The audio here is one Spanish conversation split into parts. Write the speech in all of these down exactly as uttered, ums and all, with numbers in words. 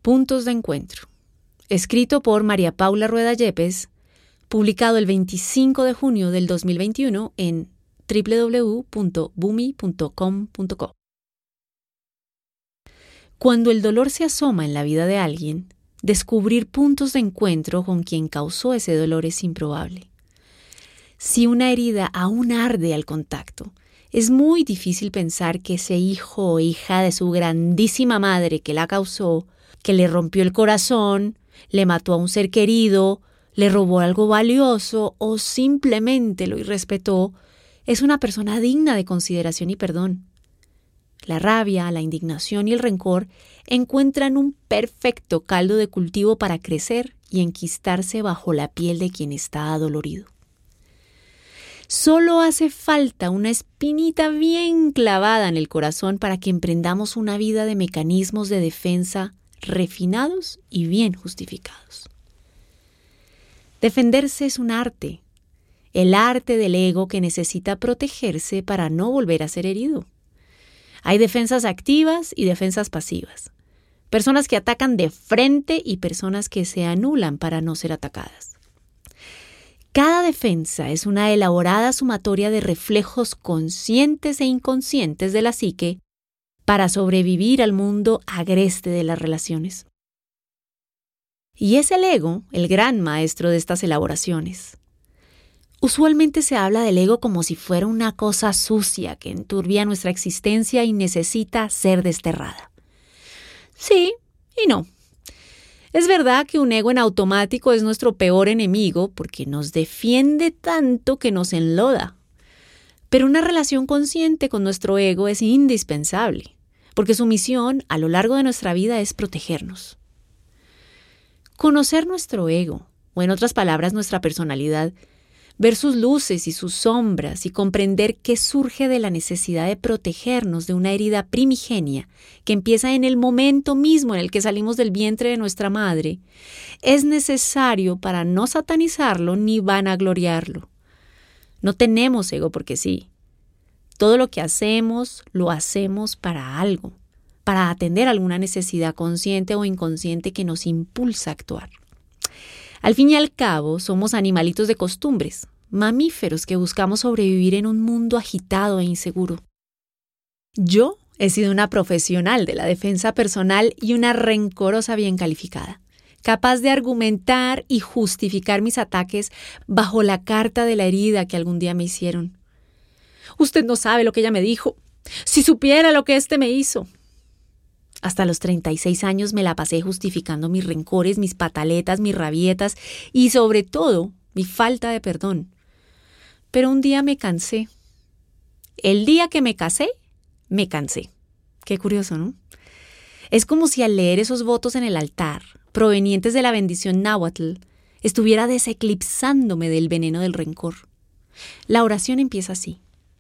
Puntos de encuentro. Escrito por María Paula Rueda Yepes, publicado el veinticinco de junio del dos mil veintiuno en doble u doble u doble u punto bumi punto com punto co. Cuando el dolor se asoma en la vida de alguien, descubrir puntos de encuentro con quien causó ese dolor es improbable. Si una herida aún arde al contacto, es muy difícil pensar que ese hijo o hija de su grandísima madre que la causó, que le rompió el corazón, le mató a un ser querido, le robó algo valioso o simplemente lo irrespetó, es una persona digna de consideración y perdón. La rabia, la indignación y el rencor encuentran un perfecto caldo de cultivo para crecer y enquistarse bajo la piel de quien está adolorido. Solo hace falta una espinita bien clavada en el corazón para que emprendamos una vida de mecanismos de defensa refinados y bien justificados. Defenderse es un arte, el arte del ego que necesita protegerse para no volver a ser herido. Hay defensas activas y defensas pasivas, personas que atacan de frente y personas que se anulan para no ser atacadas. Cada defensa es una elaborada sumatoria de reflejos conscientes e inconscientes de la psique para sobrevivir al mundo agreste de las relaciones. Y es el ego el gran maestro de estas elaboraciones. Usualmente se habla del ego como si fuera una cosa sucia que enturbia nuestra existencia y necesita ser desterrada. Sí y no. Es verdad que un ego en automático es nuestro peor enemigo porque nos defiende tanto que nos enloda. Pero una relación consciente con nuestro ego es indispensable, porque su misión a lo largo de nuestra vida es protegernos. Conocer nuestro ego, o en otras palabras nuestra personalidad, ver sus luces y sus sombras y comprender qué surge de la necesidad de protegernos de una herida primigenia que empieza en el momento mismo en el que salimos del vientre de nuestra madre, es necesario para no satanizarlo ni vanagloriarlo. No tenemos ego porque sí. Todo lo que hacemos, lo hacemos para algo, para atender alguna necesidad consciente o inconsciente que nos impulsa a actuar. Al fin y al cabo, somos animalitos de costumbres, mamíferos que buscamos sobrevivir en un mundo agitado e inseguro. Yo he sido una profesional de la defensa personal y una rencorosa bien calificada, capaz de argumentar y justificar mis ataques bajo la carta de la herida que algún día me hicieron. Usted no sabe lo que ella me dijo. Si supiera lo que éste me hizo. Hasta los treinta y seis años me la pasé justificando mis rencores, mis pataletas, mis rabietas y sobre todo mi falta de perdón. Pero un día me cansé. El día que me casé, me cansé. Qué curioso, ¿no? Es como si al leer esos votos en el altar, provenientes de la bendición náhuatl, estuviera deseclipsándome del veneno del rencor. La oración empieza así.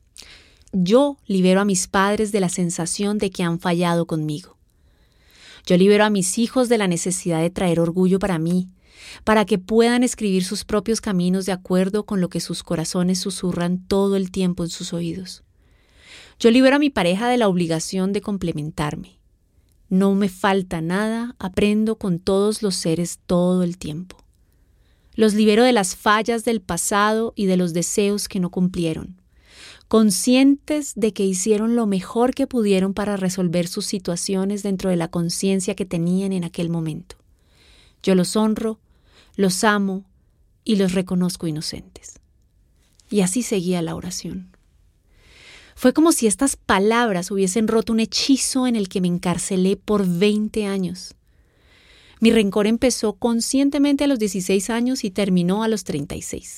Yo libero a mis padres de la sensación de que han fallado conmigo. Yo libero a mis hijos de la necesidad de traer orgullo para mí, para que puedan escribir sus propios caminos de acuerdo con lo que sus corazones susurran todo el tiempo en sus oídos. Yo libero a mi pareja de la obligación de complementarme. No me falta nada, aprendo con todos los seres todo el tiempo. Los libero de las fallas del pasado y de los deseos que no cumplieron, conscientes de que hicieron lo mejor que pudieron para resolver sus situaciones dentro de la conciencia que tenían en aquel momento. Yo los honro, los amo y los reconozco inocentes. Y así seguía la oración. Fue como si estas palabras hubiesen roto un hechizo en el que me encarcelé por veinte años. Mi rencor empezó conscientemente a los dieciséis años y terminó a los treinta y seis.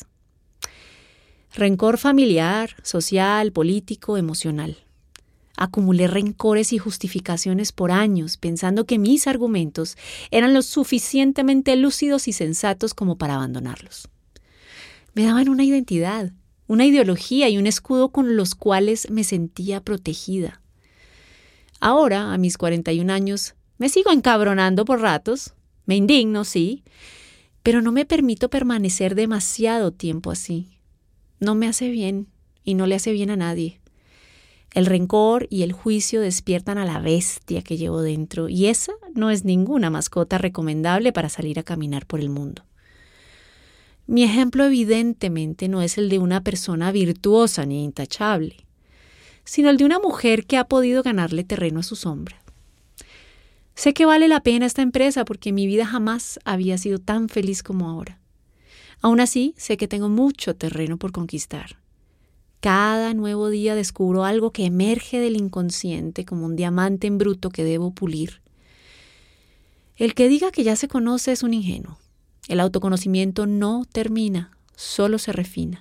Rencor familiar, social, político, emocional. Acumulé rencores y justificaciones por años, pensando que mis argumentos eran lo suficientemente lúcidos y sensatos como para abandonarlos. Me daban una identidad, una ideología y un escudo con los cuales me sentía protegida. Ahora, a mis cuarenta y un años, me sigo encabronando por ratos, me indigno, sí, pero no me permito permanecer demasiado tiempo así. No me hace bien y no le hace bien a nadie. El rencor y el juicio despiertan a la bestia que llevo dentro, y esa no es ninguna mascota recomendable para salir a caminar por el mundo. Mi ejemplo evidentemente no es el de una persona virtuosa ni intachable, sino el de una mujer que ha podido ganarle terreno a su sombra. Sé que vale la pena esta empresa porque mi vida jamás había sido tan feliz como ahora. Aún así, sé que tengo mucho terreno por conquistar. Cada nuevo día descubro algo que emerge del inconsciente como un diamante en bruto que debo pulir. El que diga que ya se conoce es un ingenuo. El autoconocimiento no termina, solo se refina.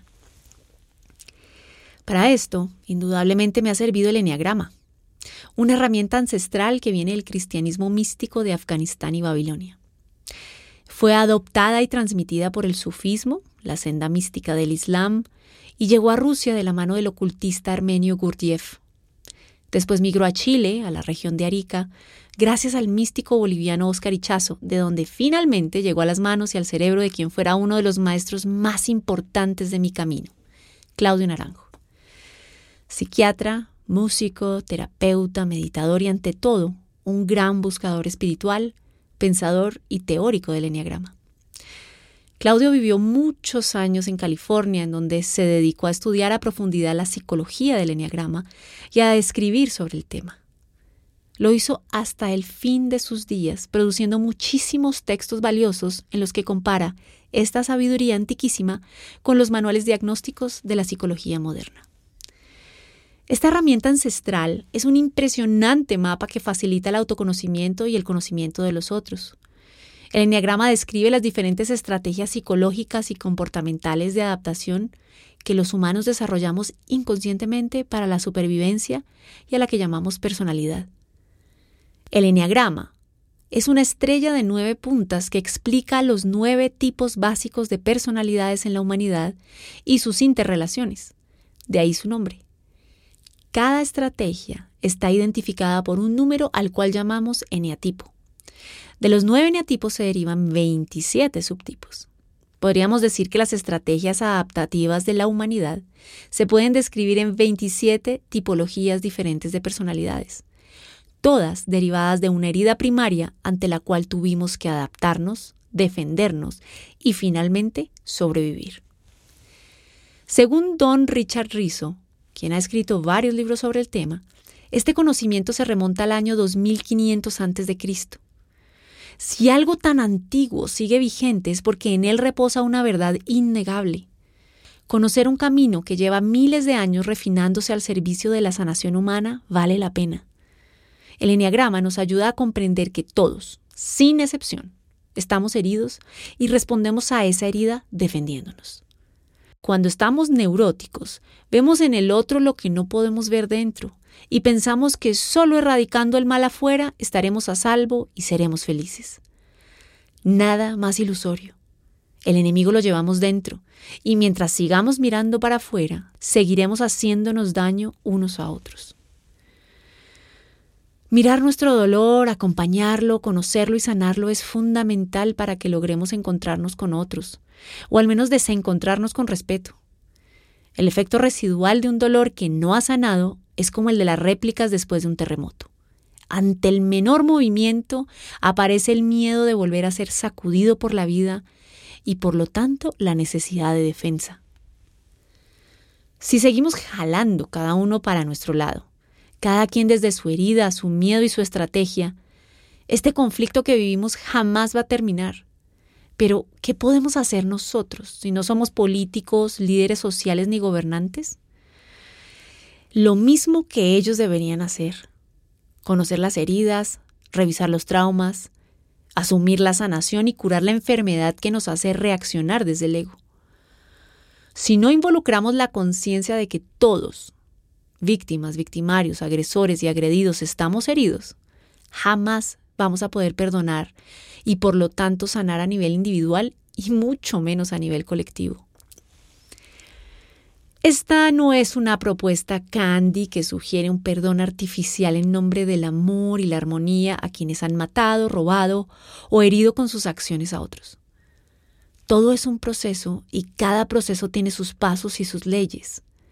Para esto, indudablemente me ha servido el eneagrama, una herramienta ancestral que viene del cristianismo místico de Afganistán y Babilonia. Fue adoptada y transmitida por el sufismo, la senda mística del Islam, y llegó a Rusia de la mano del ocultista armenio Gurdjieff. Después migró a Chile, a la región de Arica, gracias al místico boliviano Óscar Ichazo, de donde finalmente llegó a las manos y al cerebro de quien fuera uno de los maestros más importantes de mi camino, Claudio Naranjo. Psiquiatra, músico, terapeuta, meditador y ante todo, un gran buscador espiritual, pensador y teórico del eneagrama. Claudio vivió muchos años en California, en donde se dedicó a estudiar a profundidad la psicología del eneagrama y a escribir sobre el tema. Lo hizo hasta el fin de sus días, produciendo muchísimos textos valiosos en los que compara esta sabiduría antiquísima con los manuales diagnósticos de la psicología moderna. Esta herramienta ancestral es un impresionante mapa que facilita el autoconocimiento y el conocimiento de los otros. El eneagrama describe las diferentes estrategias psicológicas y comportamentales de adaptación que los humanos desarrollamos inconscientemente para la supervivencia y a la que llamamos personalidad. El eneagrama es una estrella de nueve puntas que explica los nueve tipos básicos de personalidades en la humanidad y sus interrelaciones. De ahí su nombre. Cada estrategia está identificada por un número al cual llamamos eneatipo. De los nueve eneatipos se derivan veintisiete subtipos. Podríamos decir que las estrategias adaptativas de la humanidad se pueden describir en veintisiete tipologías diferentes de personalidades, todas derivadas de una herida primaria ante la cual tuvimos que adaptarnos, defendernos y finalmente sobrevivir. Según Don Richard Rizzo, quien ha escrito varios libros sobre el tema, este conocimiento se remonta al año dos mil quinientos antes de Cristo. Si algo tan antiguo sigue vigente es porque en él reposa una verdad innegable. Conocer un camino que lleva miles de años refinándose al servicio de la sanación humana vale la pena. El eneagrama nos ayuda a comprender que todos, sin excepción, estamos heridos y respondemos a esa herida defendiéndonos. Cuando estamos neuróticos, vemos en el otro lo que no podemos ver dentro y pensamos que solo erradicando el mal afuera estaremos a salvo y seremos felices. Nada más ilusorio. El enemigo lo llevamos dentro y mientras sigamos mirando para afuera, seguiremos haciéndonos daño unos a otros. Mirar nuestro dolor, acompañarlo, conocerlo y sanarlo es fundamental para que logremos encontrarnos con otros, o al menos desencontrarnos con respeto. El efecto residual de un dolor que no ha sanado es como el de las réplicas después de un terremoto. Ante el menor movimiento aparece el miedo de volver a ser sacudido por la vida y por lo tanto la necesidad de defensa. Si seguimos jalando cada uno para nuestro lado, cada quien desde su herida, su miedo y su estrategia, este conflicto que vivimos jamás va a terminar. Pero, ¿qué podemos hacer nosotros si no somos políticos, líderes sociales ni gobernantes? Lo mismo que ellos deberían hacer. Conocer las heridas, revisar los traumas, asumir la sanación y curar la enfermedad que nos hace reaccionar desde el ego. Si no involucramos la conciencia de que todos, víctimas, victimarios, agresores y agredidos, estamos heridos, jamás vamos a poder perdonar y por lo tanto sanar a nivel individual y mucho menos a nivel colectivo. Esta no es una propuesta candy que sugiere un perdón artificial en nombre del amor y la armonía a quienes han matado, robado o herido con sus acciones a otros. Todo es un proceso y cada proceso tiene sus pasos y sus leyes.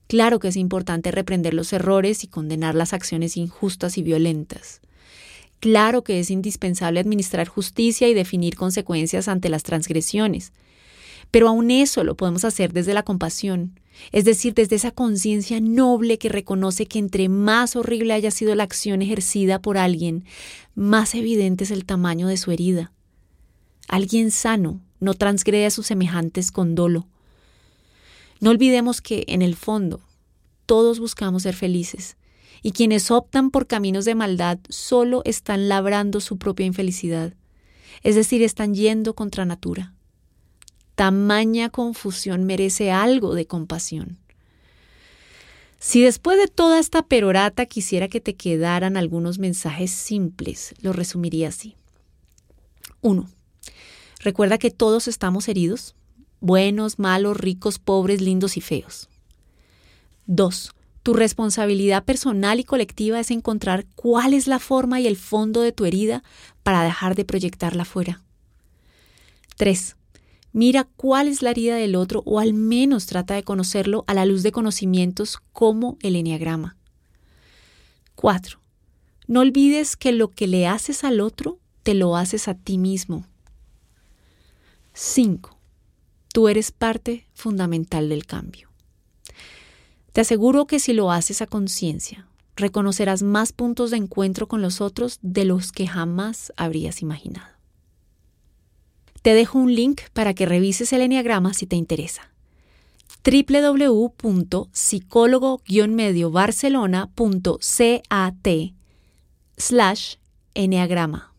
Claro que es importante reprender los errores y condenar las acciones injustas y violentas. Claro que es indispensable administrar justicia y definir consecuencias ante las transgresiones. Pero aún eso lo podemos hacer desde la compasión, es decir, desde esa conciencia noble que reconoce que entre más horrible haya sido la acción ejercida por alguien, más evidente es el tamaño de su herida. Alguien sano no transgrede a sus semejantes con dolo. No olvidemos que, en el fondo, todos buscamos ser felices, y quienes optan por caminos de maldad solo están labrando su propia infelicidad, es decir, están yendo contra natura. Tamaña confusión merece algo de compasión. Si después de toda esta perorata quisiera que te quedaran algunos mensajes simples, los resumiría así. uno. Recuerda que todos estamos heridos. Buenos, malos, ricos, pobres, lindos y feos. dos. Tu responsabilidad personal y colectiva es encontrar cuál es la forma y el fondo de tu herida para dejar de proyectarla afuera. tres. Mira cuál es la herida del otro o al menos trata de conocerlo a la luz de conocimientos como el eneagrama. cuatro. No olvides que lo que le haces al otro te lo haces a ti mismo. cinco. Tú eres parte fundamental del cambio. Te aseguro que si lo haces a conciencia, reconocerás más puntos de encuentro con los otros de los que jamás habrías imaginado. Te dejo un link para que revises el eneagrama si te interesa. doble u doble u doble u punto psicólogo guion medio barcelona punto cat slash eneagrama.